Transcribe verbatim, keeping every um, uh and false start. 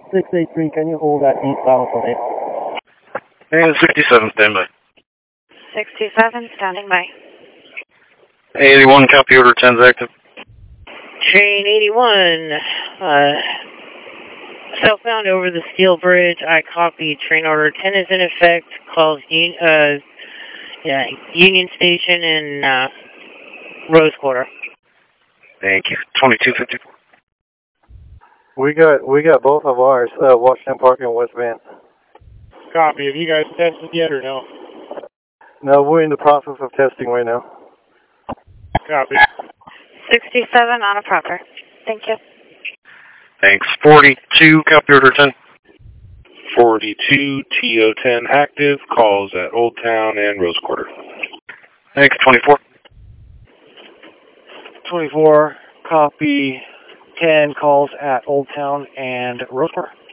six eight three, can you hold that eastbound for me? And sixty-seven, standby. sixty-seven, standing by. eighty-one, copy order, ten's active. Train eighty-one, uh, southbound over the steel bridge. I copy. Train order ten is in effect. Calls uh, yeah, Union Station and uh, Rose Quarter. Thank you. twenty-two fifty-four. We got we got both of ours, uh, Washington Park and West Van. Copy. Have you guys tested yet or no? No, we're in the process of testing right now. Copy. sixty-seven on a proper. Thank you. Thanks. forty-two, copy order ten. forty-two, T O ten active, calls at Old Town and Rose Quarter. Thanks. twenty-four. twenty-four, copy. ten calls at Old Town and Rose Quarter.